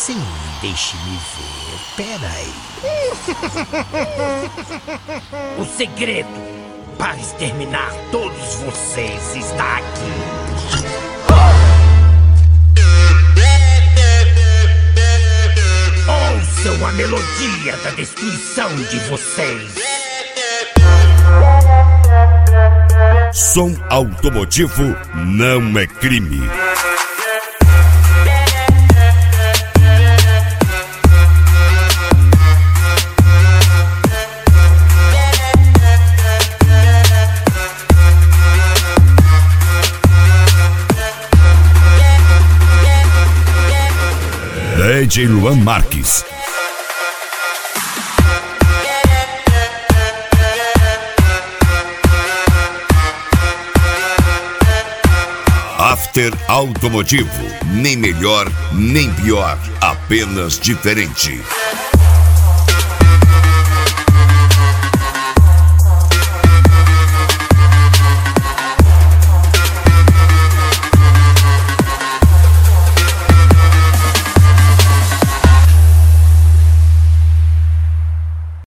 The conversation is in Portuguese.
Sim, deixe-me ver. Peraí. O segredo para exterminar todos vocês está aqui. Ouçam a melodia da destruição de vocês. Som automotivo não é crime. DJ Luan Marques. After Automotivo, nem melhor, nem pior, apenas diferente.